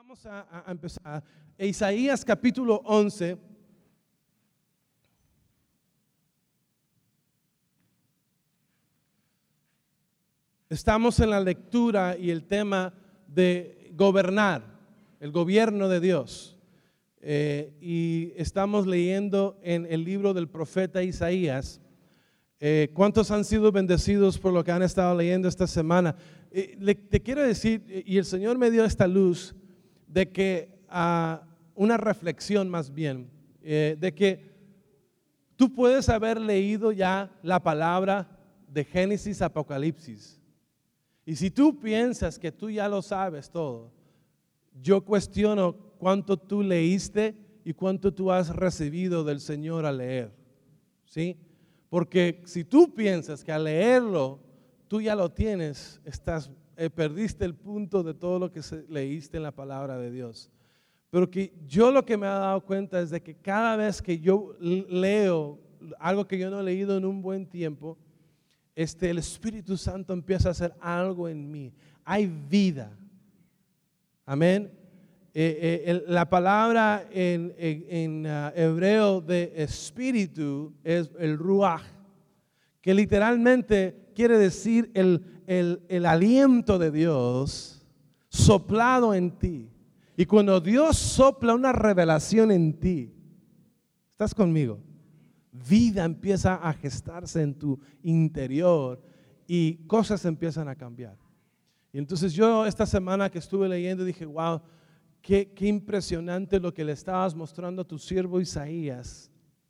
Vamos a empezar. Isaías capítulo 11. Estamos en la lectura y el tema de gobernar, el gobierno de Dios. Y estamos leyendo en el libro del profeta Isaías. ¿Cuántos han sido bendecidos por lo que han estado leyendo esta semana? Te quiero decir, y el Señor me dio esta luz, de que una reflexión más bien, de que tú puedes haber leído ya la palabra de Génesis a Apocalipsis. Y si tú piensas que tú ya lo sabes todo, yo cuestiono cuánto tú leíste y cuánto tú has recibido del Señor al leer, ¿sí? Porque si tú piensas que al leerlo tú ya lo tienes, perdiste el punto de todo lo que leíste en la palabra de Dios. Pero que yo lo que me he dado cuenta es de que cada vez que yo leo algo que yo no he leído en un buen tiempo, el Espíritu Santo empieza a hacer algo en mí. Hay vida. Amén. La palabra en hebreo de espíritu es el ruach, que literalmente quiere decir el aliento de Dios soplado en ti. Y cuando Dios sopla una revelación en ti, ¿estás conmigo? Vida empieza a gestarse en tu interior y cosas empiezan a cambiar. Y entonces yo esta semana que estuve leyendo dije, wow, qué impresionante lo que le estabas mostrando a tu siervo Isaías.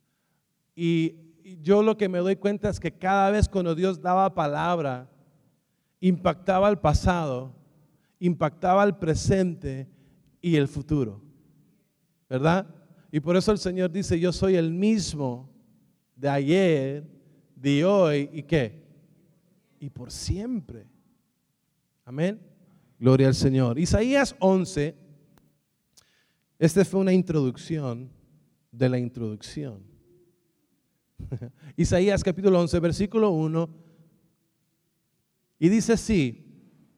Y yo lo que me doy cuenta es que cada vez cuando Dios daba palabra, impactaba el pasado, impactaba el presente y el futuro, ¿verdad? Y por eso el Señor dice, yo soy el mismo de ayer, de hoy y ¿qué? Y por siempre. Amén. Gloria al Señor. Isaías 11, fue una introducción de la introducción. Isaías capítulo 11, versículo 1, y dice así,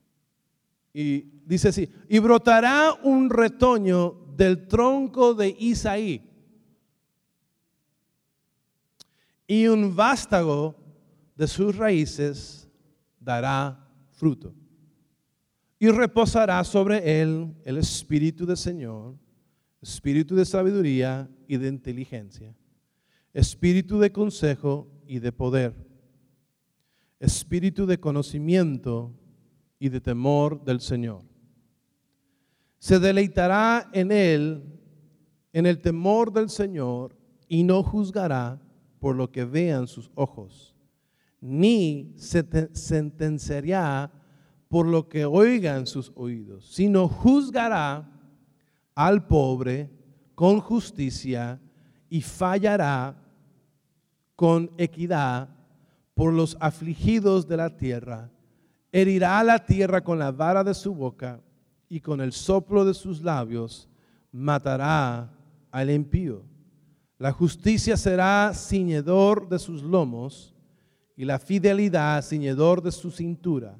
y brotará un retoño del tronco de Isaí, y un vástago de sus raíces dará fruto. Y reposará sobre él el Espíritu del Señor, Espíritu de sabiduría y de inteligencia, Espíritu de consejo y de poder, Espíritu de conocimiento y de temor del Señor. Se deleitará en él, en el temor del Señor, y no juzgará por lo que vean sus ojos, ni sentenciará por lo que oigan sus oídos, sino juzgará al pobre con justicia y fallará con equidad por los afligidos de la tierra. Herirá a la tierra con la vara de su boca y con el soplo de sus labios matará al impío. La justicia será ciñedor de sus lomos y la fidelidad ciñedor de su cintura.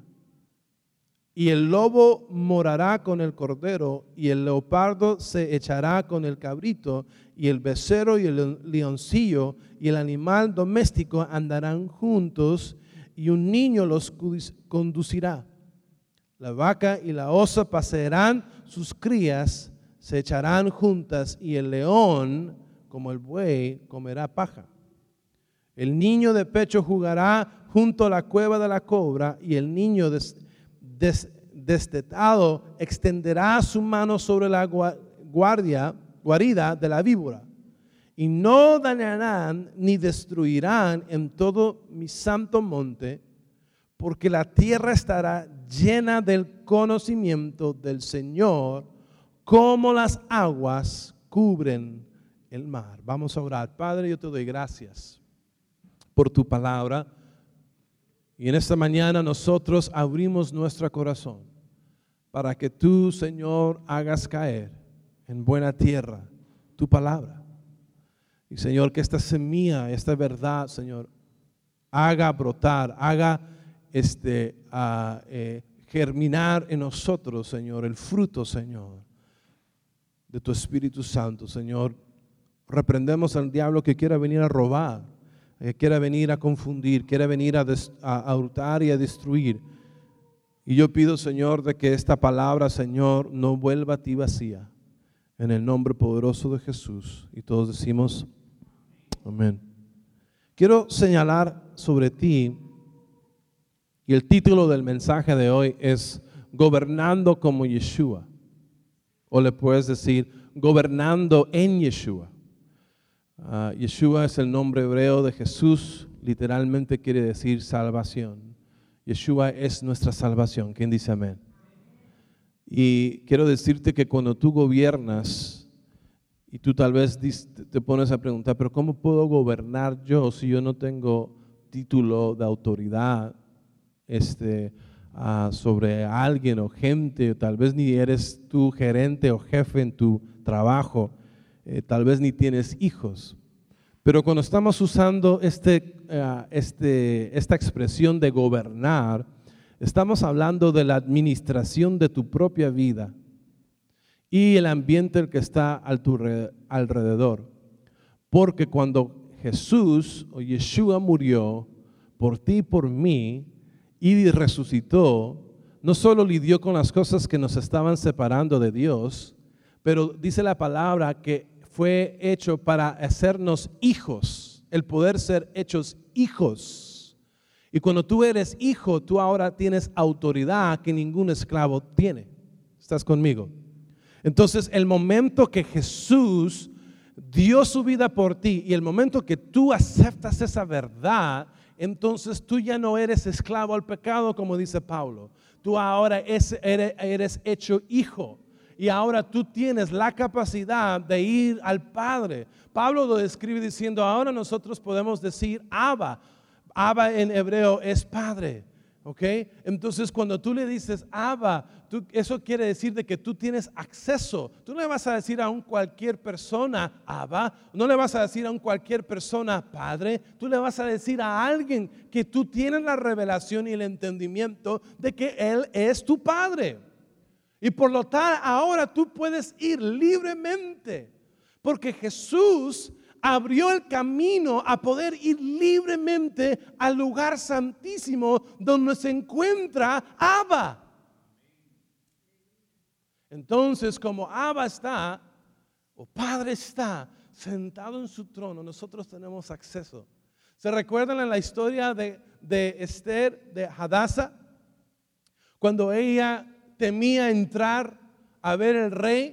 Y el lobo morará con el cordero, y el leopardo se echará con el cabrito, y el becerro y el leoncillo y el animal doméstico andarán juntos, y un niño los conducirá. La vaca y la osa pasearán sus crías, se echarán juntas, y el león, como el buey, comerá paja. El niño de pecho jugará junto a la cueva de la cobra, y el niño destetado extenderá su mano sobre la guarida de la víbora. Y no dañarán ni destruirán en todo mi santo monte, porque la tierra estará llena del conocimiento del Señor, como las aguas cubren el mar. Vamos a orar. Padre, yo te doy gracias por tu palabra. Y en esta mañana nosotros abrimos nuestro corazón para que tú, Señor, hagas caer en buena tierra tu palabra. Y Señor, que esta semilla, esta verdad, Señor, haga brotar, haga germinar en nosotros, Señor, el fruto, Señor, de tu Espíritu Santo, Señor. Reprendemos al diablo que quiera venir a robar, que quiera venir a confundir, quiera venir a hurtar y a destruir. Y yo pido, Señor, de que esta palabra, Señor, no vuelva a ti vacía. En el nombre poderoso de Jesús. Y todos decimos, amén. Quiero señalar sobre ti, y el título del mensaje de hoy es Gobernando como Yeshua. O le puedes decir, gobernando en Yeshua. Yeshua es el nombre hebreo de Jesús, literalmente quiere decir salvación. Yeshua es nuestra salvación. ¿Quién dice amén? Y quiero decirte que cuando tú gobiernas, y tú tal vez te pones a preguntar, pero ¿cómo puedo gobernar yo si yo no tengo título de autoridad sobre alguien o gente? Tal vez ni eres tú gerente o jefe en tu trabajo, tal vez ni tienes hijos. Pero cuando estamos usando esta expresión de gobernar, estamos hablando de la administración de tu propia vida y el ambiente que está a tu alrededor. Porque cuando Jesús o Yeshua murió por ti y por mí y resucitó, no solo lidió con las cosas que nos estaban separando de Dios, pero dice la palabra que fue hecho para hacernos hijos, el poder ser hechos hijos. Y cuando tú eres hijo, tú ahora tienes autoridad que ningún esclavo tiene. ¿Estás conmigo? Entonces, el momento que Jesús dio su vida por ti y el momento que tú aceptas esa verdad, entonces tú ya no eres esclavo al pecado, como dice Pablo. Tú ahora eres hecho hijo. Y ahora tú tienes la capacidad de ir al Padre. Pablo lo describe diciendo, ahora nosotros podemos decir Abba. Abba en hebreo es Padre. ¿Ok? Entonces cuando tú le dices Abba, eso quiere decir de que tú tienes acceso. Tú no le vas a decir a cualquier persona Abba, no le vas a decir a cualquier persona Padre, tú le vas a decir a alguien que tú tienes la revelación y el entendimiento de que Él es tu Padre. Y por lo tal, ahora tú puedes ir libremente, porque Jesús abrió el camino a poder ir libremente al lugar santísimo donde se encuentra Abba. Entonces, como Abba está, o Padre está sentado en su trono, nosotros tenemos acceso. ¿Se recuerdan en la historia de Esther, de Hadasa? Cuando ella temía entrar a ver el rey.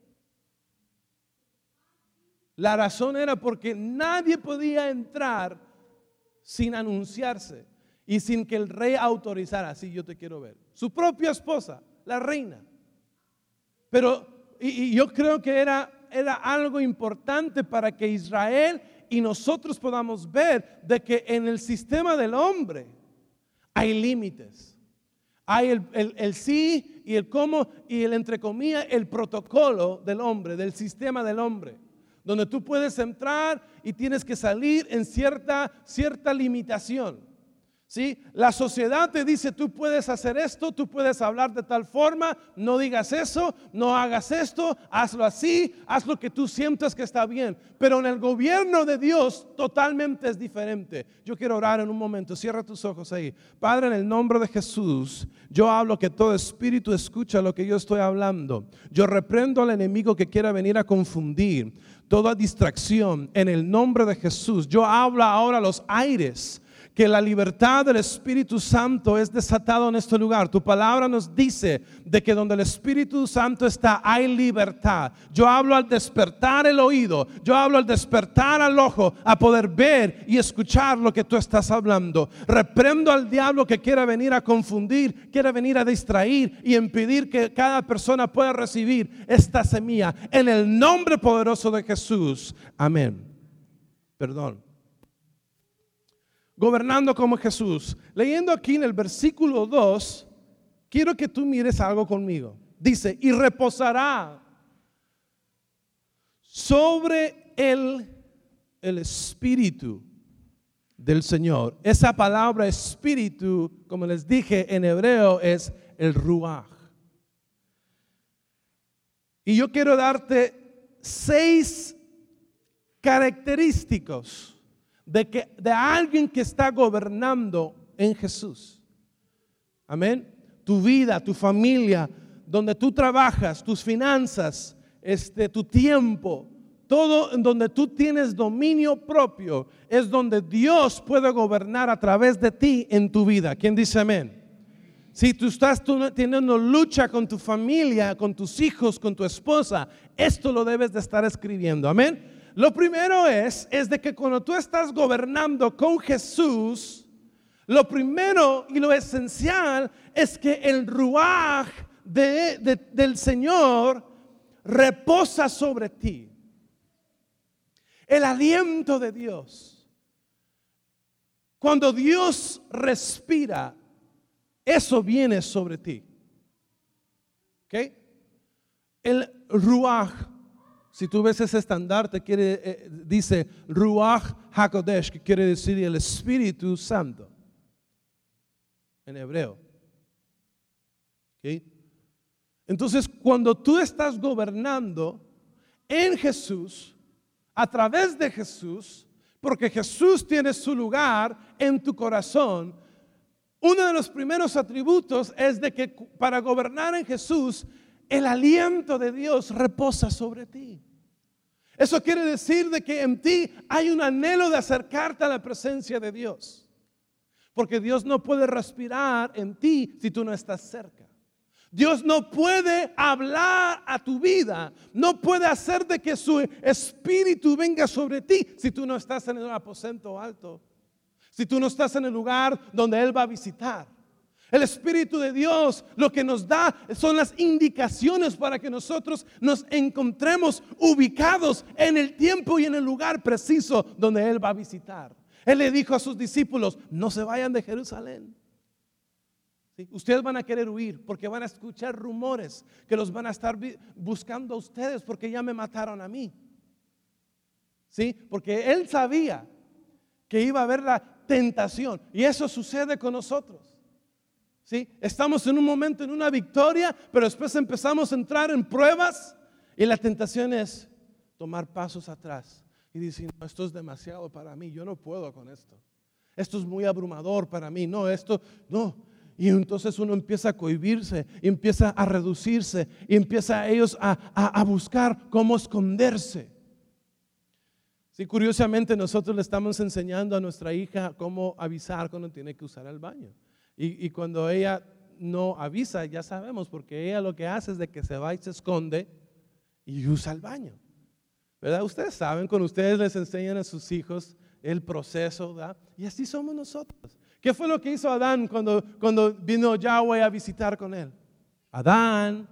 La razón era porque nadie podía entrar sin anunciarse y sin que el rey autorizara. Así yo te quiero ver. Su propia esposa, la reina. Pero y yo creo que era algo importante para que Israel y nosotros podamos ver de que en el sistema del hombre hay límites. Hay el sí y el cómo y el entre comillas, el protocolo del hombre, del sistema del hombre, donde tú puedes entrar y tienes que salir en cierta limitación. ¿Sí? La sociedad te dice, tú puedes hacer esto, tú puedes hablar de tal forma, no digas eso, no hagas esto, hazlo así, haz lo que tú sientas que está bien. Pero en el gobierno de Dios totalmente es diferente. Yo quiero orar en un momento, cierra tus ojos ahí. Padre, en el nombre de Jesús, yo hablo que todo espíritu escucha lo que yo estoy hablando. Yo reprendo al enemigo que quiera venir a confundir, toda distracción en el nombre de Jesús. Yo hablo ahora a los aires, que la libertad del Espíritu Santo es desatado en este lugar. Tu palabra nos dice de que donde el Espíritu Santo está hay libertad. Yo hablo al despertar el oído, yo hablo al despertar al ojo, a poder ver y escuchar lo que tú estás hablando. Reprendo al diablo que quiera venir a confundir, quiera venir a distraer y impedir que cada persona pueda recibir esta semilla. En el nombre poderoso de Jesús. Amén. Perdón. Gobernando como Jesús. Leyendo aquí en el versículo 2, quiero que tú mires algo conmigo. Dice, y reposará sobre el Espíritu del Señor. Esa palabra espíritu, como les dije en hebreo, es el ruaj. Y yo quiero darte 6 característicos de alguien que está gobernando en Jesús. Amén. Tu vida, tu familia, donde tú trabajas, tus finanzas, tu tiempo, todo en donde tú tienes dominio propio, es donde Dios puede gobernar a través de ti en tu vida. ¿Quién dice amén? Si tú estás teniendo lucha con tu familia, con tus hijos, con tu esposa, esto lo debes de estar escribiendo. Amén. Lo primero es de que cuando tú estás gobernando con Jesús, lo primero y lo esencial es que el ruaj del Señor reposa sobre ti. El aliento de Dios. Cuando Dios respira, eso viene sobre ti. ¿Ok? El ruaj, si tú ves ese estandarte, dice Ruach HaKodesh, que quiere decir el Espíritu Santo en hebreo. ¿Ok? Entonces, cuando tú estás gobernando en Jesús, a través de Jesús, porque Jesús tiene su lugar en tu corazón, uno de los primeros atributos es de que para gobernar en Jesús, el aliento de Dios reposa sobre ti. Eso quiere decir de que en ti hay un anhelo de acercarte a la presencia de Dios. Porque Dios no puede respirar en ti si tú no estás cerca. Dios no puede hablar a tu vida, no puede hacer de que su espíritu venga sobre ti si tú no estás en el aposento alto, si tú no estás en el lugar donde Él va a visitar. El Espíritu de Dios lo que nos da son las indicaciones para que nosotros nos encontremos ubicados en el tiempo y en el lugar preciso donde Él va a visitar. Él le dijo a sus discípulos, no se vayan de Jerusalén. ¿Sí? Ustedes van a querer huir porque van a escuchar rumores que los van a estar buscando a ustedes porque ya me mataron a mí. ¿Sí? Porque Él sabía que iba a haber la tentación y eso sucede con nosotros. ¿Sí? Estamos en un momento en una victoria, pero después empezamos a entrar en pruebas y la tentación es tomar pasos atrás y decir, no, esto es demasiado para mí, yo no puedo con esto. Esto es muy abrumador para mí, no, esto no. Y entonces uno empieza a cohibirse, empieza a reducirse y empieza ellos a buscar cómo esconderse. Sí, curiosamente nosotros le estamos enseñando a nuestra hija cómo avisar cuando tiene que usar el baño. Y cuando ella no avisa, ya sabemos, porque ella lo que hace es de que se va y se esconde y usa el baño. ¿Verdad? Ustedes saben, cuando ustedes les enseñan a sus hijos el proceso, ¿verdad? Y así somos nosotros. ¿Qué fue lo que hizo Adán cuando vino Yahweh a visitar con él? Adán,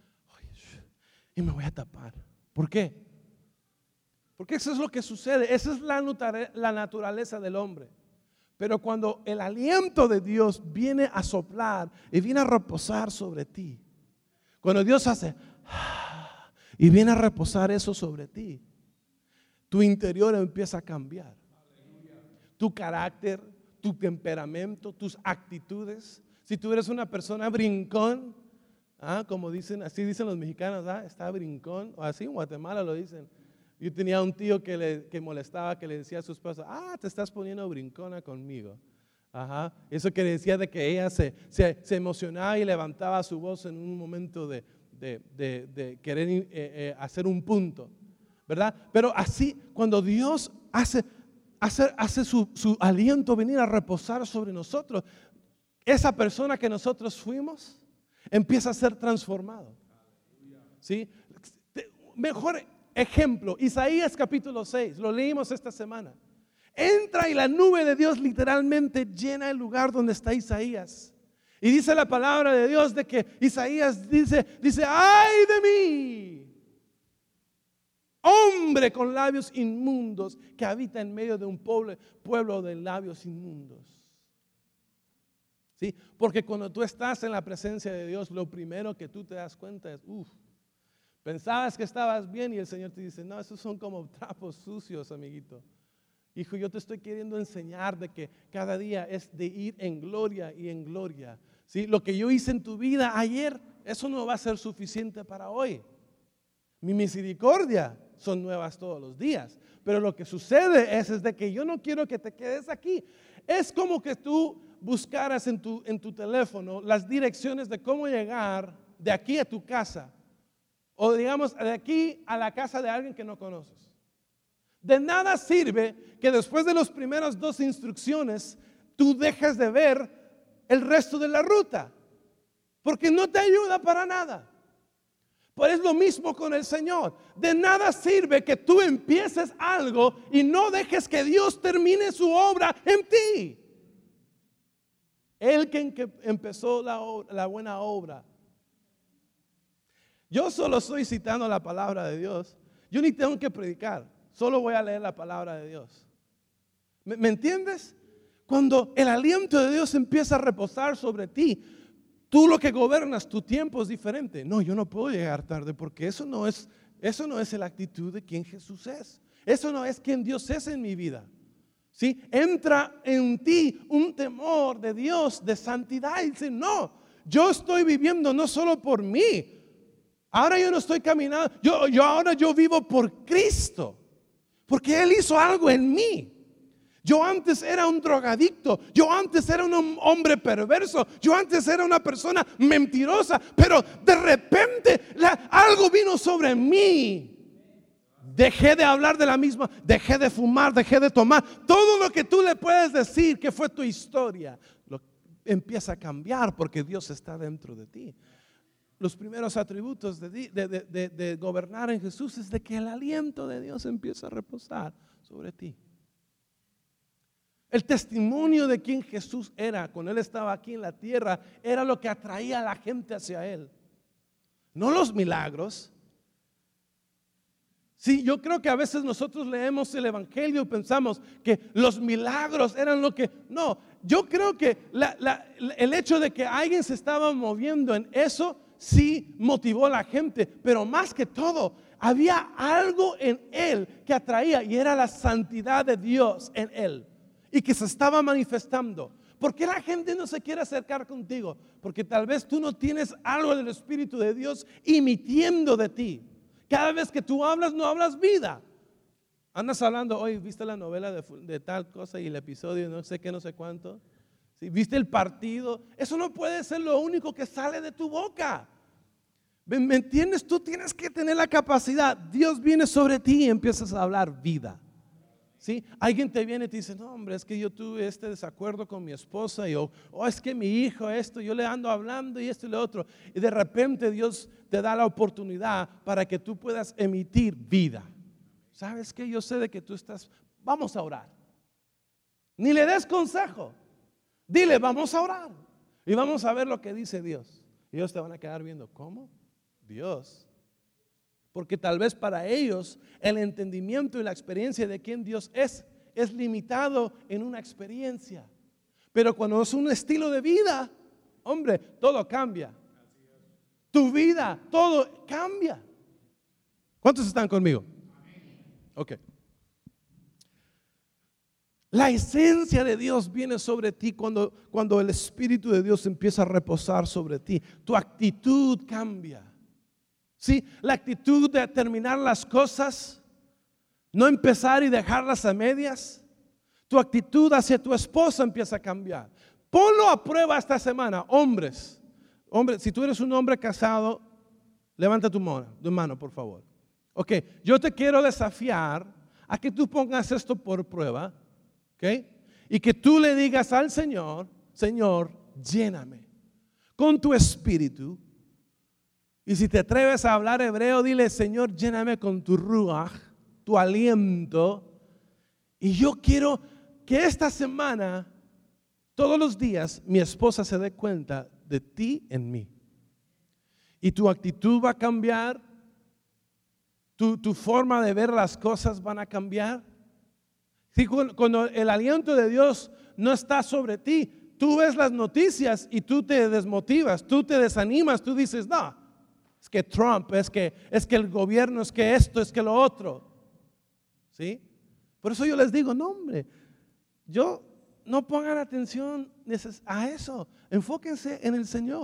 y me voy a tapar. ¿Por qué? Porque eso es lo que sucede. Esa es la naturaleza del hombre. Pero cuando el aliento de Dios viene a soplar y viene a reposar sobre ti, cuando Dios hace y viene a reposar eso sobre ti, tu interior empieza a cambiar. Tu carácter, tu temperamento, tus actitudes. Si tú eres una persona brincón, como dicen, así dicen los mexicanos, está brincón, o así en Guatemala lo dicen. Yo tenía un tío que molestaba, que le decía a su esposa, te estás poniendo brincona conmigo. Ajá. Eso que decía de que ella se emocionaba y levantaba su voz en un momento de querer hacer un punto, ¿verdad? Pero así, cuando Dios hace su aliento venir a reposar sobre nosotros, esa persona que nosotros fuimos empieza a ser transformado. ¿Sí? Mejor ejemplo, Isaías capítulo 6, lo leímos esta semana. Entra y la nube de Dios literalmente llena el lugar donde está Isaías. Y dice la palabra de Dios de que Isaías dice, ¡ay de mí! Hombre con labios inmundos que habita en medio de un pueblo de labios inmundos. ¿Sí? Porque cuando tú estás en la presencia de Dios, lo primero que tú te das cuenta es, pensabas que estabas bien y el Señor te dice, no, esos son como trapos sucios, amiguito. Hijo, yo te estoy queriendo enseñar de que cada día es de ir en gloria y en gloria. ¿Sí? Lo que yo hice en tu vida ayer, eso no va a ser suficiente para hoy. mi misericordia son nuevas todos los días. Pero lo que sucede es de que yo no quiero que te quedes aquí. Es como que tú buscaras en tu teléfono las direcciones de cómo llegar de aquí a tu casa. O digamos, de aquí a la casa de alguien que no conoces. De nada sirve que después de las primeras 2 instrucciones tú dejes de ver el resto de la ruta. Porque no te ayuda para nada. Pues es lo mismo con el Señor. De nada sirve que tú empieces algo y no dejes que Dios termine su obra en ti. Él que empezó la buena obra. Yo solo estoy citando la palabra de Dios. Yo ni tengo que predicar. Solo voy a leer la palabra de Dios. ¿Me entiendes? Cuando el aliento de Dios empieza a reposar sobre ti, tú lo que gobernas, tu tiempo es diferente. No, yo no puedo llegar tarde porque eso no es la actitud de quien Jesús es. Eso no es quien Dios es en mi vida. ¿Sí? Entra en ti un temor de Dios, de santidad y dice, no, yo estoy viviendo no solo por mí. Ahora yo no estoy caminando, ahora yo vivo por Cristo. Porque Él hizo algo en mí. Yo antes era un drogadicto, yo antes era un hombre perverso, yo antes era una persona mentirosa, pero de repente algo vino sobre mí. Dejé de hablar de la misma, dejé de fumar, dejé de tomar. Todo lo que tú le puedes decir que fue tu historia, empieza a cambiar porque Dios está dentro de ti. Los primeros atributos de gobernar en Jesús es de que el aliento de Dios empieza a reposar sobre ti. El testimonio de quien Jesús era cuando Él estaba aquí en la tierra era lo que atraía a la gente hacia Él. No los milagros. Sí, yo creo que a veces nosotros leemos el Evangelio y pensamos que los milagros eran lo que... No, yo creo que el hecho de que alguien se estaba moviendo en eso sí motivó a la gente, pero más que todo había algo en Él que atraía y era la santidad de Dios en Él. Y que se estaba manifestando. ¿Por qué la gente no se quiere acercar contigo? Porque tal vez tú no tienes algo del Espíritu de Dios emitiendo de ti. Cada vez que tú hablas, no hablas vida. Andas hablando, hoy viste la novela de tal cosa y el episodio, no sé qué, no sé cuánto. ¿Sí? ¿Viste el partido? Eso no puede ser lo único que sale de tu boca. ¿Me entiendes? Tú tienes que tener la capacidad. Dios viene sobre ti y empiezas a hablar vida. ¿Sí? Alguien te viene y te dice, no hombre, es que yo tuve este desacuerdo con mi esposa y es que mi hijo esto, yo le ando hablando y esto y lo otro. Y de repente Dios te da la oportunidad para que tú puedas emitir vida. ¿Sabes qué? Yo sé de que tú vamos a orar. Ni le des consejo. Dile, vamos a orar. Y vamos a ver lo que dice Dios. Y ellos te van a quedar viendo, ¿cómo? Dios. Porque tal vez para ellos el entendimiento y la experiencia de quién Dios es limitado en una experiencia. Pero cuando es un estilo de vida, hombre, todo cambia. Tu vida, todo cambia. ¿Cuántos están conmigo? Ok. La esencia de Dios viene sobre ti cuando el Espíritu de Dios empieza a reposar sobre ti. Tu actitud cambia. ¿Sí? La actitud de terminar las cosas, no empezar y dejarlas a medias. Tu actitud hacia tu esposa empieza a cambiar. Ponlo a prueba esta semana, hombres. Hombre, si tú eres un hombre casado, levanta tu mano, por favor. Ok, yo te quiero desafiar a que tú pongas esto por prueba, ok, y que tú le digas al Señor, Señor, lléname con tu espíritu. Y si te atreves a hablar hebreo, dile, Señor, lléname con tu ruach, tu aliento. Y yo quiero que esta semana, todos los días, mi esposa se dé cuenta de ti en mí. Y tu actitud va a cambiar, tu forma de ver las cosas van a cambiar. Sí, cuando el aliento de Dios no está sobre ti, tú ves las noticias y tú te desmotivas, tú te desanimas, tú dices, no. Es que Trump, es que el gobierno, es que esto, es que lo otro. ¿Sí? Por eso yo les digo, no hombre, no pongan atención a eso. Enfóquense en el Señor.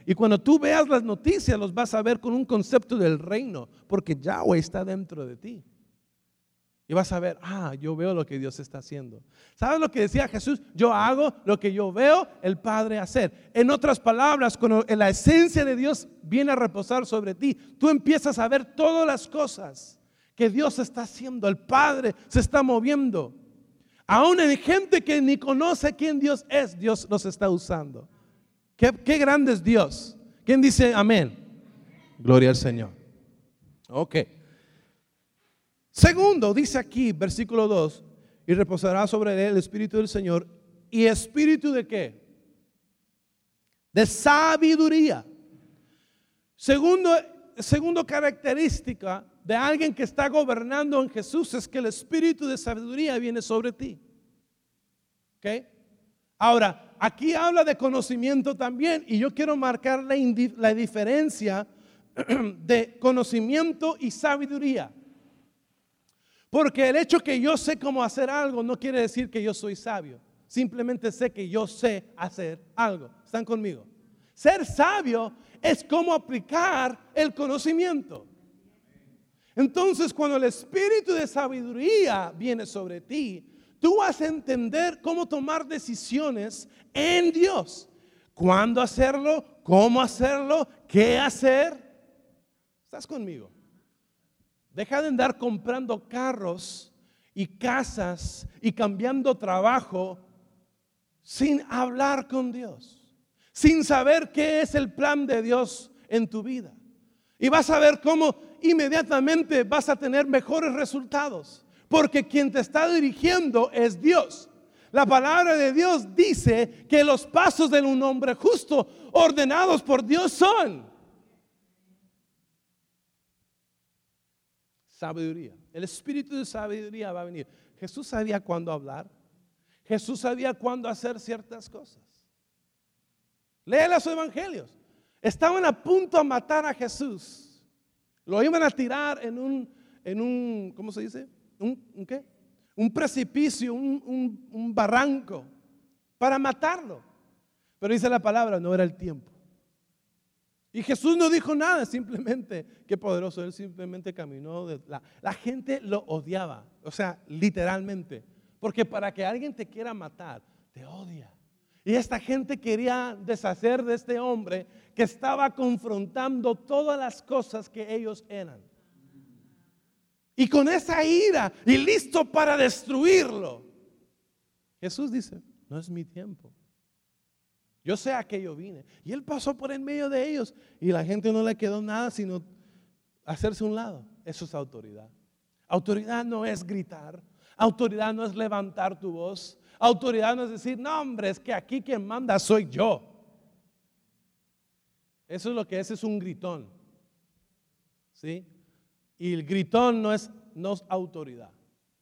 Y cuando tú veas las noticias, los vas a ver con un concepto del reino, porque Yahweh está dentro de ti. Y vas a ver, yo veo lo que Dios está haciendo. ¿Sabes lo que decía Jesús? Yo hago lo que yo veo el Padre hacer. En otras palabras, cuando la esencia de Dios viene a reposar sobre ti, tú empiezas a ver todas las cosas que Dios está haciendo. El Padre se está moviendo. Aún hay gente que ni conoce quién Dios es, Dios los está usando. Qué grande es Dios. ¿Quién dice amén? Gloria al Señor. Ok. Segundo, dice aquí, versículo 2, y reposará sobre él el Espíritu del Señor. ¿Y espíritu de qué? De sabiduría. Segundo característica de alguien que está gobernando en Jesús es que el espíritu de sabiduría viene sobre ti. ¿Ok? Ahora, aquí habla de conocimiento también, y yo quiero marcar la diferencia de conocimiento y sabiduría. Porque el hecho que yo sé cómo hacer algo no quiere decir que yo soy sabio. Simplemente sé que yo sé hacer algo. ¿Están conmigo? Ser sabio es cómo aplicar el conocimiento. Entonces, cuando el espíritu de sabiduría viene sobre ti, tú vas a entender cómo tomar decisiones en Dios. ¿Cuándo hacerlo? ¿Cómo hacerlo? ¿Qué hacer? ¿Estás conmigo? Deja de andar comprando carros y casas y cambiando trabajo sin hablar con Dios, sin saber qué es el plan de Dios en tu vida. Y vas a ver cómo inmediatamente vas a tener mejores resultados, porque quien te está dirigiendo es Dios. La palabra de Dios dice que los pasos de un hombre justo ordenados por Dios son sabiduría. El espíritu de sabiduría va a venir. Jesús sabía cuándo hablar. Jesús sabía cuándo hacer ciertas cosas. Lee los evangelios. Estaban a punto de matar a Jesús. Lo iban a tirar en un ¿cómo se dice? ¿Un qué? Un precipicio, un barranco para matarlo. Pero dice la palabra, no era el tiempo. Y Jesús no dijo nada, simplemente, qué poderoso, él simplemente caminó. La gente lo odiaba, o sea, literalmente. Porque para que alguien te quiera matar, te odia. Y esta gente quería deshacer de este hombre que estaba confrontando todas las cosas que ellos eran. Y con esa ira y listo para destruirlo, Jesús dice, no es mi tiempo. Yo sé a qué yo vine. Y él pasó por en medio de ellos y la gente no le quedó nada sino hacerse a un lado. Eso es autoridad. Autoridad no es gritar. Autoridad no es levantar tu voz. Autoridad no es decir, no hombre, es que aquí quien manda soy yo. Eso es lo que es un gritón. ¿Sí? Y el gritón no es autoridad.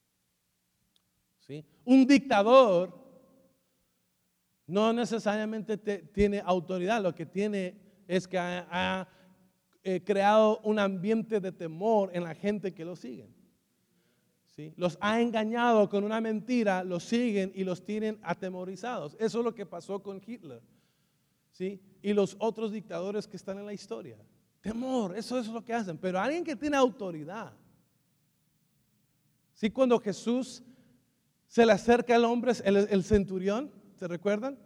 ¿Sí? Un dictador no necesariamente tiene autoridad, lo que tiene es que ha creado un ambiente de temor en la gente que lo sigue. ¿Sí? Los ha engañado con una mentira, los siguen y los tienen atemorizados. Eso es lo que pasó con Hitler, ¿sí? Y los otros dictadores que están en la historia. Temor, eso es lo que hacen. Pero alguien que tiene autoridad. ¿Sí? Cuando Jesús se le acerca al hombre, el centurión, ¿se recuerdan?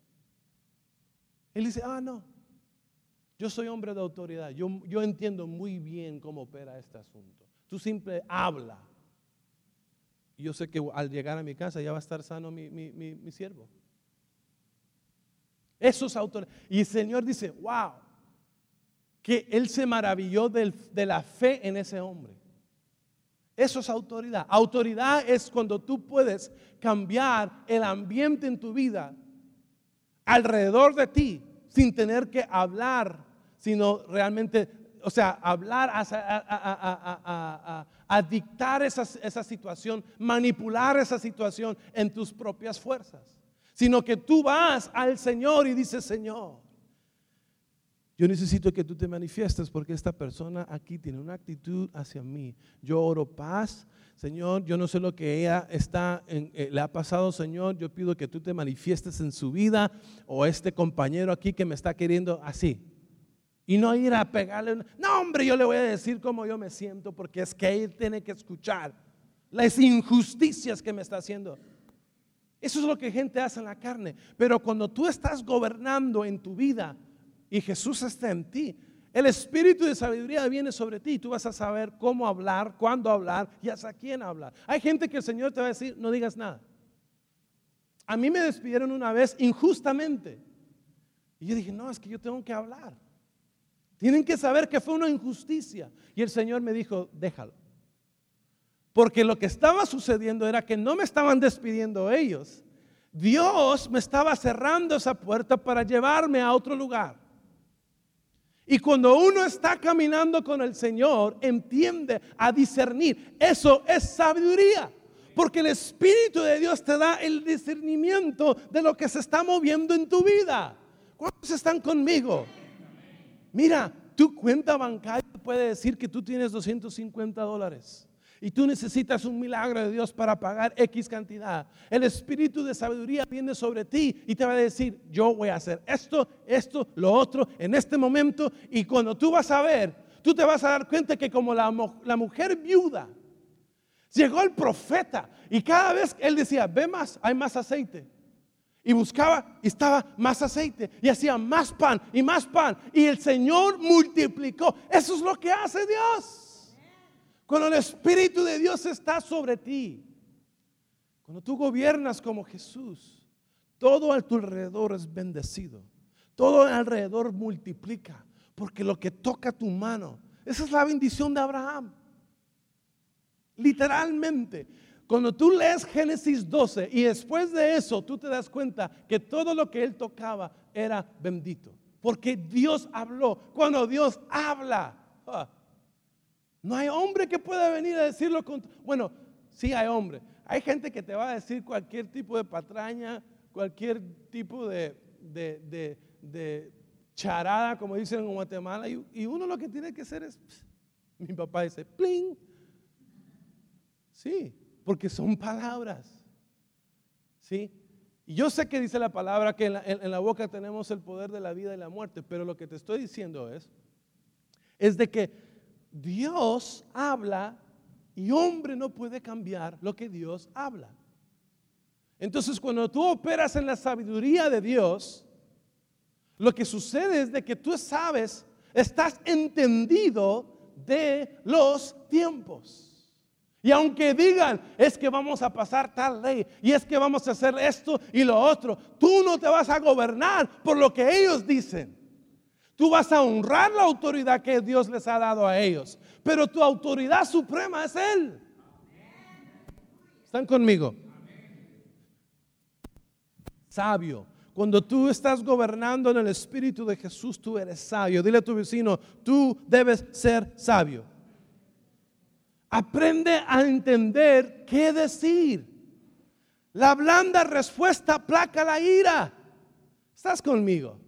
Él dice, no, yo soy hombre de autoridad, yo entiendo muy bien cómo opera este asunto. Tú simple habla. Y yo sé que al llegar a mi casa ya va a estar sano mi siervo. Eso es autoridad. Y el Señor dice, wow, que Él se maravilló de la fe en ese hombre. Eso es autoridad. Autoridad es cuando tú puedes cambiar el ambiente en tu vida alrededor de ti sin tener que hablar, sino realmente, o sea, hablar a dictar esa situación, manipular esa situación en tus propias fuerzas, sino que tú vas al Señor y dices, Señor, Yo necesito que tú te manifiestes porque esta persona aquí tiene una actitud hacia mí. Yo oro paz. Señor, yo no sé lo que ella le ha pasado, Señor. Yo pido que tú te manifiestes en su vida, o este compañero aquí que me está queriendo así. Y no ir a pegarle. No, hombre, yo le voy a decir cómo yo me siento, porque es que él tiene que escuchar las injusticias que me está haciendo. Eso es lo que gente hace en la carne. Pero cuando tú estás gobernando en tu vida y Jesús está en ti, el espíritu de sabiduría viene sobre ti y tú vas a saber cómo hablar, cuándo hablar y hasta quién hablar. Hay gente que el Señor te va a decir, no digas nada. A mí me despidieron una vez injustamente. Y yo dije, no, es que yo tengo que hablar. Tienen que saber que fue una injusticia. Y el Señor me dijo, déjalo. Porque lo que estaba sucediendo era que no me estaban despidiendo ellos. Dios me estaba cerrando esa puerta para llevarme a otro lugar. Y cuando uno está caminando con el Señor, entiende a discernir. Eso es sabiduría. Porque el Espíritu de Dios te da el discernimiento de lo que se está moviendo en tu vida. ¿Cuántos están conmigo? Mira, tu cuenta bancaria puede decir que tú tienes $250 y tú necesitas un milagro de Dios para pagar X cantidad. El espíritu de sabiduría viene sobre ti y te va a decir, yo voy a hacer esto, lo otro en este momento. Y cuando tú vas a ver, tú te vas a dar cuenta que como la mujer viuda, llegó el profeta y cada vez él decía, ve más, hay más aceite. Y buscaba y estaba más aceite y hacía más pan y más pan. Y el Señor multiplicó. Eso es lo que hace Dios. Cuando el Espíritu de Dios está sobre ti, cuando tú gobiernas como Jesús, todo a tu alrededor es bendecido. Todo alrededor multiplica, porque lo que toca tu mano, esa es la bendición de Abraham. Literalmente, cuando tú lees Génesis 12 y después de eso tú te das cuenta que todo lo que él tocaba era bendito, porque Dios habló. Cuando Dios habla, no hay hombre que pueda venir a decirlo. Bueno, sí hay hombre. Hay gente que te va a decir cualquier tipo de patraña, cualquier tipo de charada, como dicen en Guatemala. Y uno lo que tiene que hacer es, mi papá dice, pling. Sí, porque son palabras. Sí. Y yo sé que dice la palabra que en la boca tenemos el poder de la vida y la muerte, pero lo que te estoy diciendo es de que Dios habla y hombre no puede cambiar lo que Dios habla. Entonces, cuando tú operas en la sabiduría de Dios, lo que sucede es de que tú sabes, estás entendido de los tiempos. Y aunque digan, es que vamos a pasar tal ley y es que vamos a hacer esto y lo otro, tú no te vas a gobernar por lo que ellos dicen. Tú vas a honrar la autoridad que Dios les ha dado a ellos, pero tu autoridad suprema es Él. ¿Están conmigo? Sabio. Cuando tú estás gobernando en el Espíritu de Jesús, tú eres sabio. Dile a tu vecino, tú debes ser sabio. Aprende a entender qué decir. La blanda respuesta aplaca la ira. ¿Estás conmigo?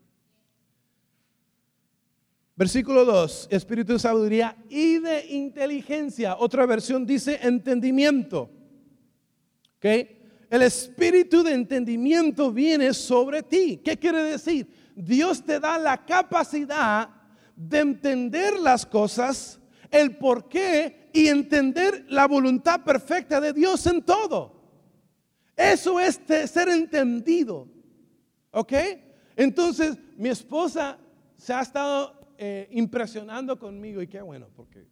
Versículo 2, espíritu de sabiduría y de inteligencia. Otra versión dice entendimiento. ¿Ok? El espíritu de entendimiento viene sobre ti. ¿Qué quiere decir? Dios te da la capacidad de entender las cosas, el porqué y entender la voluntad perfecta de Dios en todo. Eso es ser entendido. ¿Ok? Entonces, mi esposa se ha estado impresionando conmigo y qué bueno, porque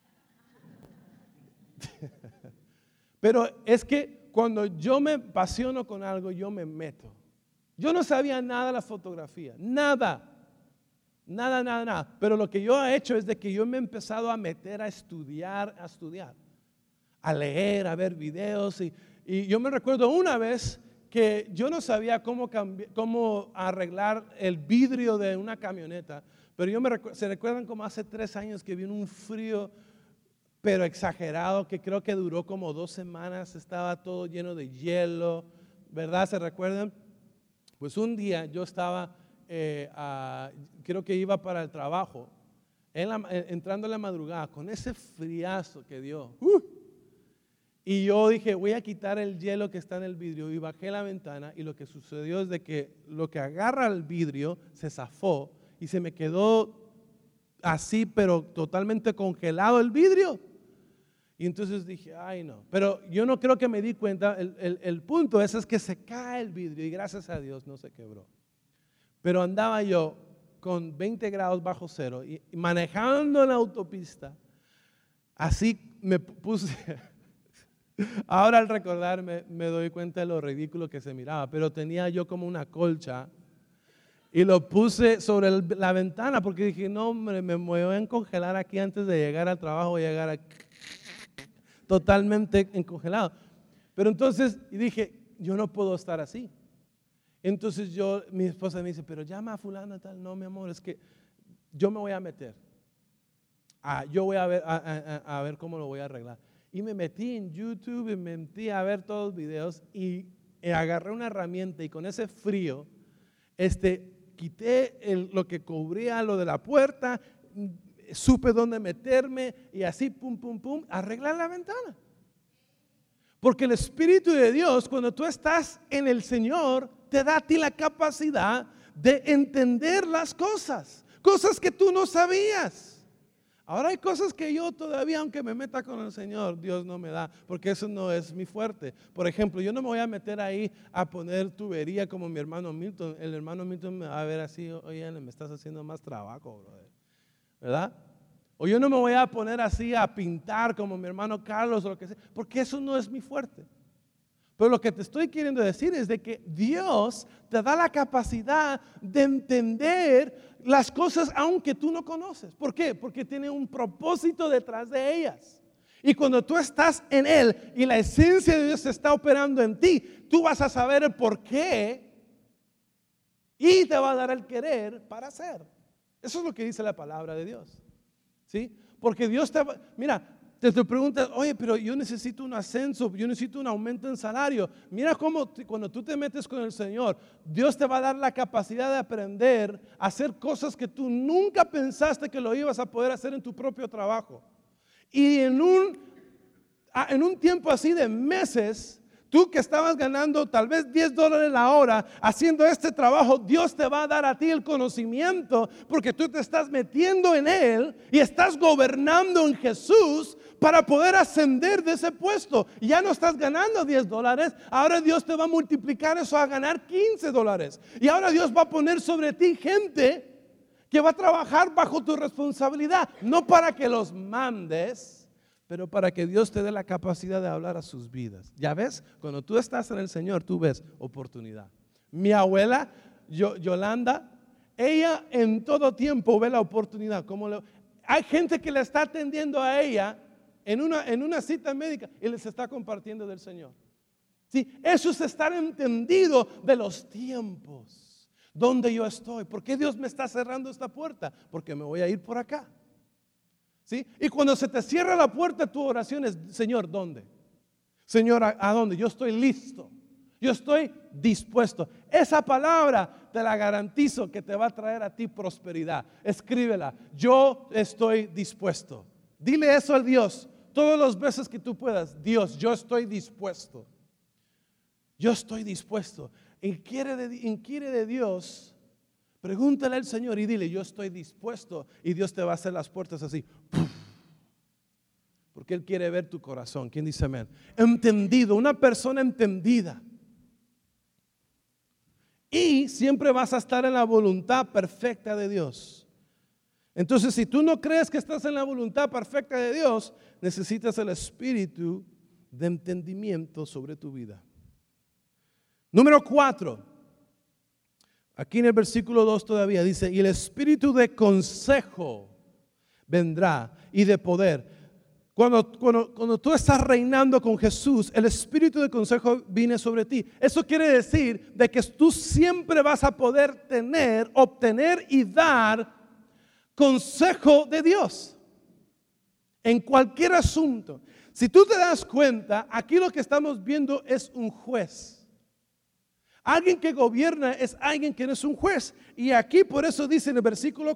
pero es que cuando yo me apasiono con algo, yo me meto. Yo no sabía nada de la fotografía, nada, pero lo que yo he hecho es de que yo me he empezado a meter a estudiar, a leer, a ver videos y yo me recuerdo una vez que yo no sabía cómo arreglar el vidrio de una camioneta. Pero se recuerdan como hace 3 años que vino un frío, pero exagerado, que creo que duró como 2 semanas, estaba todo lleno de hielo, ¿verdad? ¿Se recuerdan? Pues un día yo estaba creo que iba para el trabajo, entrando en la madrugada, con ese friazo que dio. Y yo dije, voy a quitar el hielo que está en el vidrio, y bajé la ventana, y lo que sucedió es de que lo que agarra el vidrio se zafó y se me quedó así, pero totalmente congelado el vidrio. Y entonces dije, ay no, pero yo no creo que me di cuenta. El punto es que se cae el vidrio y gracias a Dios no se quebró. Pero andaba yo con 20 grados bajo cero y manejando en la autopista, así me puse. Ahora al recordarme me doy cuenta de lo ridículo que se miraba, pero tenía yo como una colcha y lo puse sobre la ventana porque dije, no hombre, me voy a congelar aquí antes de llegar al trabajo, voy a llegar totalmente congelado. Pero entonces dije, yo no puedo estar así. Entonces mi esposa me dice, pero llama a fulana tal. No, mi amor, es que yo me voy a meter. Yo voy a ver cómo lo voy a arreglar. Y me metí en YouTube y me metí a ver todos los videos y agarré una herramienta y con ese frío, quité lo que cubría lo de la puerta, supe dónde meterme y así, pum, pum, pum, arreglar la ventana. Porque el Espíritu de Dios, cuando tú estás en el Señor, te da a ti la capacidad de entender las cosas que tú no sabías. Ahora hay cosas que yo todavía, aunque me meta con el Señor, Dios no me da, porque eso no es mi fuerte. Por ejemplo, yo no me voy a meter ahí a poner tubería como mi hermano Milton. El hermano Milton me va a ver así, oye, me estás haciendo más trabajo, brother, ¿verdad? O yo no me voy a poner así a pintar como mi hermano Carlos o lo que sea, porque eso no es mi fuerte. Pero lo que te estoy queriendo decir es de que Dios te da la capacidad de entender las cosas aunque tú no conoces. ¿Por qué? Porque tiene un propósito detrás de ellas. Y cuando tú estás en Él y la esencia de Dios está operando en ti, tú vas a saber el por qué y te va a dar el querer para hacer. Eso es lo que dice la palabra de Dios. ¿Sí? Porque Dios te preguntas, oye, pero yo necesito un ascenso, yo necesito un aumento en salario. Mira cómo cuando tú te metes con el Señor, Dios te va a dar la capacidad de aprender a hacer cosas que tú nunca pensaste que lo ibas a poder hacer en tu propio trabajo. Y en un tiempo así de meses, tú que estabas ganando tal vez $10 la hora haciendo este trabajo, Dios te va a dar a ti el conocimiento porque tú te estás metiendo en Él y estás gobernando en Jesús para poder ascender de ese puesto. Ya no estás ganando $10, ahora Dios te va a multiplicar eso a ganar $15. Y ahora Dios va a poner sobre ti gente que va a trabajar bajo tu responsabilidad, no para que los mandes, pero para que Dios te dé la capacidad de hablar a sus vidas. Ya ves, cuando tú estás en el Señor, tú ves oportunidad. Mi abuela, Yolanda, ella en todo tiempo ve la oportunidad. Hay gente que le está atendiendo a ella en una cita médica y les está compartiendo del Señor. Sí, eso es estar entendido de los tiempos. ¿Dónde yo estoy? ¿Por qué Dios me está cerrando esta puerta? Porque me voy a ir por acá. ¿Sí? Y cuando se te cierra la puerta, tu oración es, Señor, ¿dónde? Señor, ¿a dónde? Yo estoy listo. Yo estoy dispuesto. Esa palabra te la garantizo que te va a traer a ti prosperidad. Escríbela. Yo estoy dispuesto. Dile eso al Dios todas las veces que tú puedas. Dios, yo estoy dispuesto. Yo estoy dispuesto. Inquiere de Dios. Pregúntale al Señor y dile, yo estoy dispuesto. Y Dios te va a hacer las puertas así. Porque Él quiere ver tu corazón. ¿Quién dice amén? Entendido, una persona entendida. Y siempre vas a estar en la voluntad perfecta de Dios. Entonces, si tú no crees que estás en la voluntad perfecta de Dios, necesitas el espíritu de entendimiento sobre tu vida. Número 4. Aquí en el versículo 2 todavía dice, y el espíritu de consejo vendrá y de poder. Cuando tú estás reinando con Jesús, el espíritu de consejo viene sobre ti. Eso quiere decir de que tú siempre vas a poder obtener y dar consejo de Dios en cualquier asunto. Si tú te das cuenta, aquí lo que estamos viendo es un juez. Alguien que gobierna es alguien que no es un juez. Y aquí por eso dice en el versículo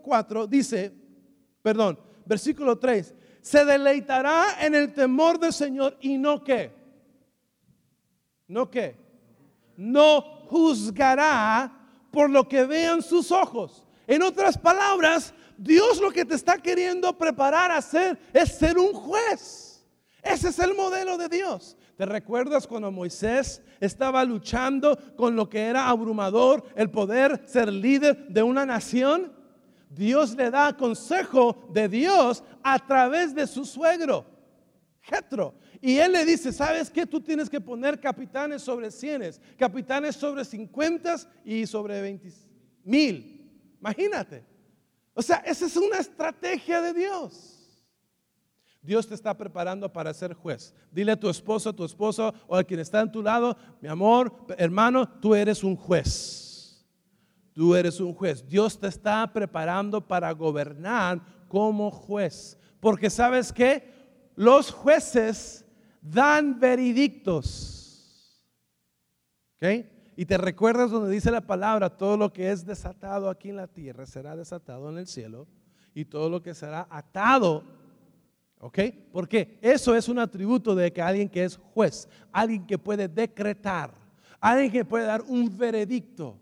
3, se deleitará en el temor del Señor y no qué. ¿No qué? No juzgará por lo que vean sus ojos. En otras palabras, Dios lo que te está queriendo preparar a hacer es ser un juez. Ese es el modelo de Dios. ¿Te recuerdas cuando Moisés estaba luchando con lo que era abrumador, el poder ser líder de una nación? Dios le da consejo de Dios a través de su suegro, Jetro. Y él le dice, ¿sabes qué? Tú tienes que poner capitanes sobre 100, capitanes sobre 50 y sobre 20,000. Imagínate. O sea, esa es una estrategia de Dios. Dios te está preparando para ser juez. Dile a tu esposo o a quien está a tu lado, mi amor, hermano, tú eres un juez. Tú eres un juez. Dios te está preparando para gobernar como juez. Porque ¿sabes qué? Los jueces dan veredictos. ¿Ok? Y te recuerdas donde dice la palabra, todo lo que es desatado aquí en la tierra será desatado en el cielo, y todo lo que será atado, ¿ok? Porque eso es un atributo de que alguien que es juez, alguien que puede decretar, alguien que puede dar un veredicto.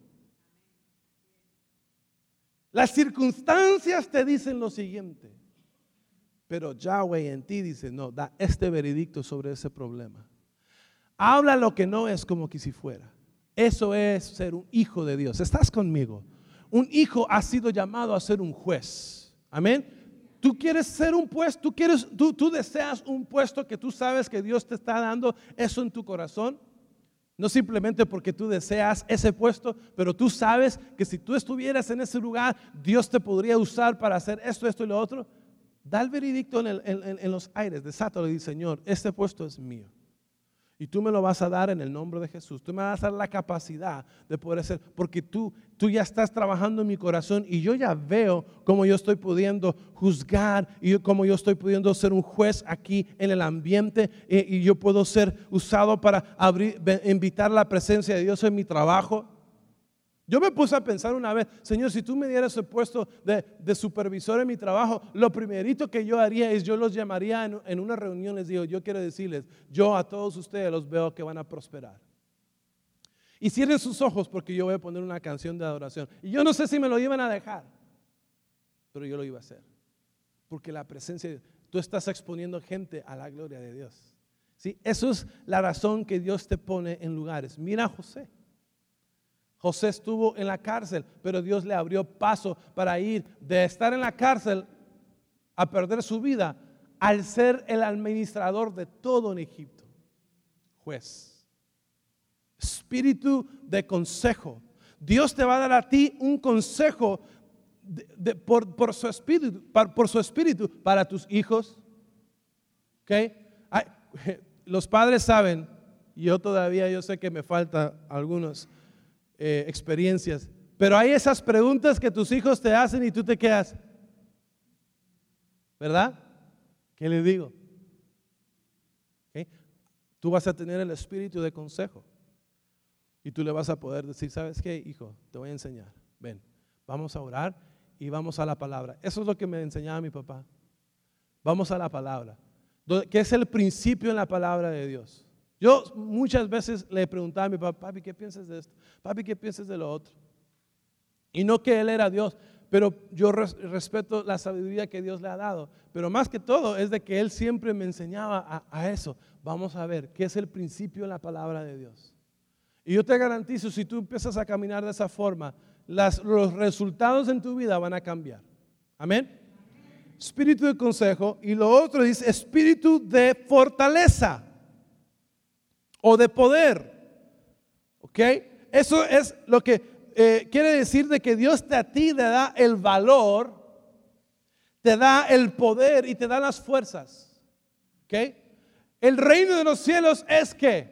Las circunstancias te dicen lo siguiente, pero Yahweh en ti dice, no, da este veredicto sobre ese problema. Habla lo que no es como que si fuera. Eso es ser un hijo de Dios. ¿Estás conmigo? Un hijo ha sido llamado a ser un juez. Amén. Tú quieres ser un puesto, tú deseas un puesto que tú sabes que Dios te está dando eso en tu corazón. No simplemente porque tú deseas ese puesto, pero tú sabes que si tú estuvieras en ese lugar, Dios te podría usar para hacer esto y lo otro. Da el veredicto en los aires, desátalo y dice, Señor, este puesto es mío. Y tú me lo vas a dar en el nombre de Jesús. Tú me vas a dar la capacidad de poder hacer, porque tú ya estás trabajando en mi corazón y yo ya veo cómo yo estoy pudiendo juzgar y cómo yo estoy pudiendo ser un juez aquí en el ambiente, y yo puedo ser usado para invitar la presencia de Dios en mi trabajo. Yo me puse a pensar una vez, Señor, si tú me dieras el puesto de supervisor en mi trabajo, lo primerito que yo haría es yo los llamaría en una reunión, les digo, yo quiero decirles, yo a todos ustedes los veo que van a prosperar. Y cierren sus ojos porque yo voy a poner una canción de adoración. Y yo no sé si me lo iban a dejar, pero yo lo iba a hacer. Porque la presencia de Dios, tú estás exponiendo gente a la gloria de Dios. ¿Sí? Eso es la razón que Dios te pone en lugares. Mira a José. José estuvo en la cárcel, pero Dios le abrió paso para ir de estar en la cárcel a perder su vida al ser el administrador de todo en Egipto. Juez. Espíritu de consejo. Dios te va a dar a ti un consejo por su espíritu para tus hijos. ¿Okay? Los padres saben, y yo sé que me faltan algunos experiencias, pero hay esas preguntas que tus hijos te hacen y tú te quedas, ¿verdad? ¿Qué les digo? ¿Okay? Tú vas a tener el espíritu de consejo y tú le vas a poder decir, ¿sabes qué, hijo? Te voy a enseñar, ven, vamos a orar y vamos a la palabra. Eso es lo que me enseñaba mi papá. Vamos a la palabra, que es el principio en la palabra de Dios. Yo muchas veces le preguntaba a mi papá, papi, ¿qué piensas de esto? Papi, ¿qué piensas de lo otro? Y no que él era Dios, pero yo respeto la sabiduría que Dios le ha dado. Pero más que todo es de que él siempre me enseñaba a eso. Vamos a ver qué es el principio en la palabra de Dios. Y yo te garantizo, si tú empiezas a caminar de esa forma, los resultados en tu vida van a cambiar. Amén. Espíritu de consejo. Y lo otro dice espíritu de fortaleza o de poder. ¿Ok? Eso es lo que quiere decir de que Dios a ti te da el valor, te da el poder y te da las fuerzas. ¿Ok? El reino de los cielos es que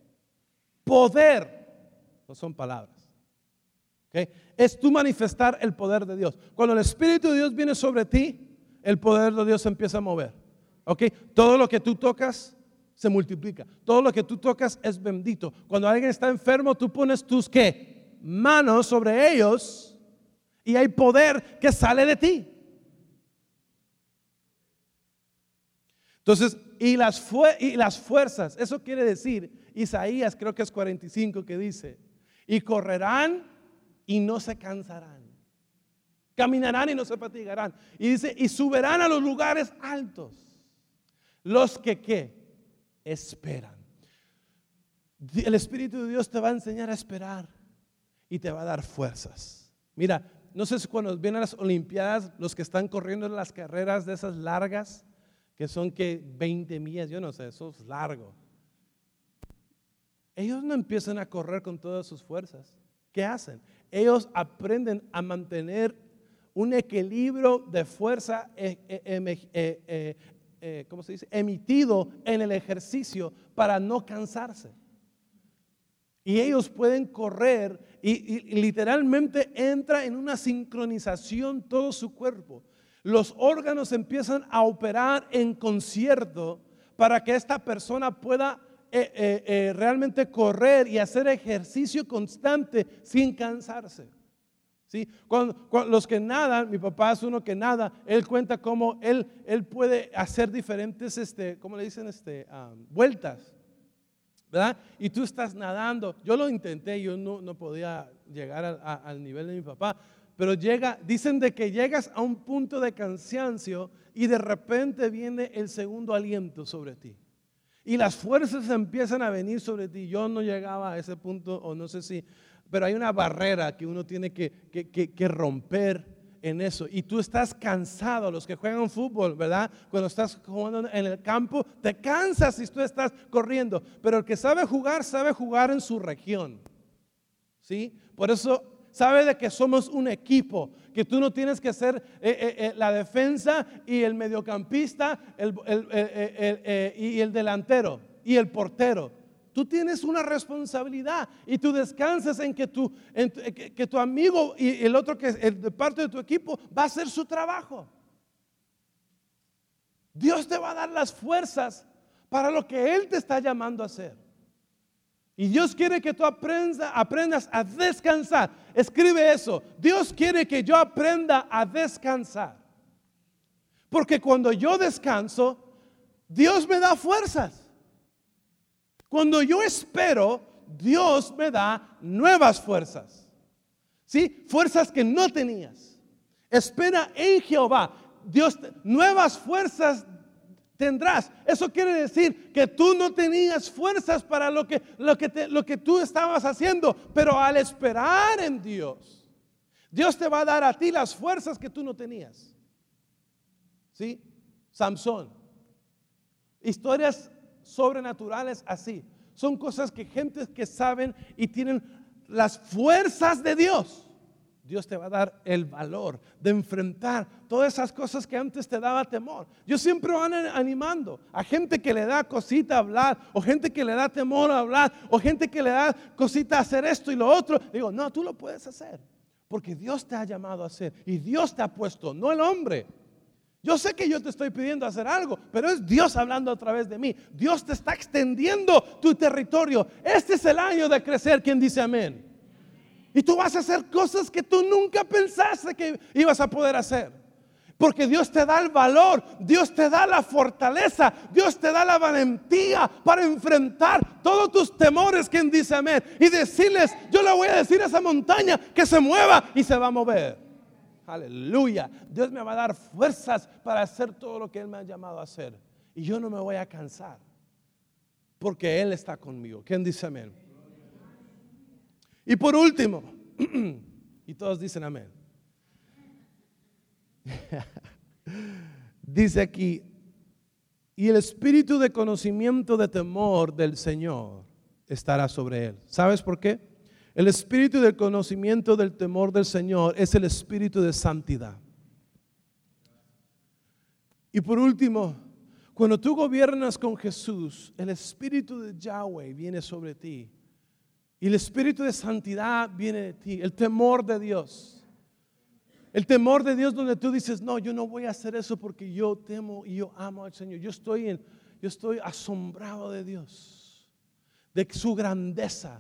poder, no son palabras. ¿Ok? Es tú manifestar el poder de Dios. Cuando el Espíritu de Dios viene sobre ti, el poder de Dios se empieza a mover. ¿Ok? Todo lo que tú tocas se multiplica. Todo lo que tú tocas es bendito. Cuando alguien está enfermo, tú pones tus ¿qué? Manos sobre ellos y hay poder que sale de ti. Entonces, y las fuerzas, eso quiere decir, Isaías creo que es 45 que dice, y correrán y no se cansarán, caminarán y no se fatigarán. Y dice, y subirán a los lugares altos, los que ¿qué? Esperan. El Espíritu de Dios te va a enseñar a esperar y te va a dar fuerzas. Mira, no sé si cuando vienen las Olimpiadas, los que están corriendo las carreras de esas largas, que son que 20 millas, yo no sé, eso es largo. Ellos no empiezan a correr con todas sus fuerzas. ¿Qué hacen? Ellos aprenden a mantener un equilibrio de fuerza ¿cómo se dice? Emitido en el ejercicio para no cansarse. Y ellos pueden correr y literalmente entra en una sincronización todo su cuerpo. Los órganos empiezan a operar en concierto para que esta persona pueda realmente correr y hacer ejercicio constante sin cansarse. ¿Sí? Cuando los que nadan, mi papá es uno que nada, él cuenta cómo él puede hacer diferentes, ¿cómo le dicen? Vueltas, ¿verdad? Y tú estás nadando. Yo lo intenté, yo no podía llegar al nivel de mi papá. Pero dicen de que llegas a un punto de cansancio y de repente viene el segundo aliento sobre ti. Y las fuerzas empiezan a venir sobre ti. Yo no llegaba a ese punto, o no sé si, pero hay una barrera que uno tiene que romper en eso. Y tú estás cansado, los que juegan fútbol, ¿verdad? Cuando estás jugando en el campo, te cansas si tú estás corriendo. Pero el que sabe jugar en su región. ¿Sí? Por eso sabe de que somos un equipo, que tú no tienes que ser la defensa y el mediocampista y el delantero y el portero. Tú tienes una responsabilidad y tú descansas en que tu amigo y el otro que es de parte de tu equipo va a hacer su trabajo. Dios te va a dar las fuerzas para lo que Él te está llamando a hacer. Y Dios quiere que tú aprendas a descansar. Escribe eso. Dios quiere que yo aprenda a descansar. Porque cuando yo descanso, Dios me da fuerzas. Cuando yo espero, Dios me da nuevas fuerzas. ¿Sí? Fuerzas que no tenías. Espera en Jehová. Dios, nuevas fuerzas tendrás. Eso quiere decir que tú no tenías fuerzas para lo que tú estabas haciendo, pero al esperar en Dios, Dios te va a dar a ti las fuerzas que tú no tenías. ¿Sí? Samson. Historias sobrenaturales así. Son cosas que gente que saben y tienen las fuerzas de Dios. Dios te va a dar el valor de enfrentar todas esas cosas que antes te daba temor. Yo siempre van animando a gente que le da cosita hablar, o gente que le da temor a hablar, o gente que le da cosita hacer esto y lo otro. Digo, no, tú lo puedes hacer, porque Dios te ha llamado a hacer y Dios te ha puesto, no el hombre. Yo sé que yo te estoy pidiendo hacer algo, pero es Dios hablando a través de mí. Dios te está extendiendo tu territorio. Este es el año de crecer. ¿Quién dice amén? Y tú vas a hacer cosas que tú nunca pensaste que ibas a poder hacer. Porque Dios te da el valor, Dios te da la fortaleza, Dios te da la valentía para enfrentar todos tus temores. ¿Quién dice amén? Y decirles, yo le voy a decir a esa montaña que se mueva y se va a mover. Aleluya. Dios me va a dar fuerzas para hacer todo lo que Él me ha llamado a hacer. Y yo no me voy a cansar, porque Él está conmigo. ¿Quién dice amén? Y por último, y todos dicen amén. Dice aquí, y el espíritu de conocimiento de temor del Señor estará sobre él. ¿Sabes por qué? El espíritu del conocimiento del temor del Señor es el espíritu de santidad. Y por último, cuando tú gobiernas con Jesús, el espíritu de Yahweh viene sobre ti. Y el espíritu de santidad viene de ti, el temor de Dios. El temor de Dios donde tú dices, no, yo no voy a hacer eso porque yo temo y yo amo al Señor. Yo estoy yo estoy asombrado de Dios, de su grandeza.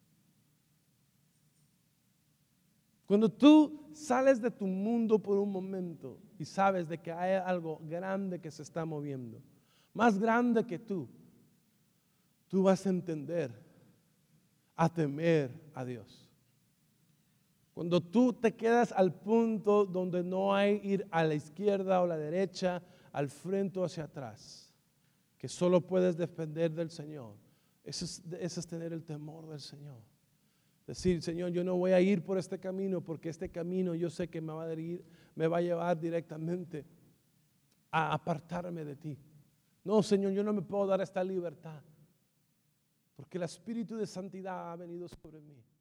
Cuando tú sales de tu mundo por un momento y sabes de que hay algo grande que se está moviendo, más grande que tú vas a entender, a temer a Dios. Cuando tú te quedas al punto donde no hay ir a la izquierda o a la derecha, al frente o hacia atrás, que solo puedes depender del Señor, eso es tener el temor del Señor. Decir, Señor, yo no voy a ir por este camino porque este camino yo sé que me va a llevar directamente a apartarme de ti. No, Señor, yo no me puedo dar esta libertad porque el Espíritu de santidad ha venido sobre mí.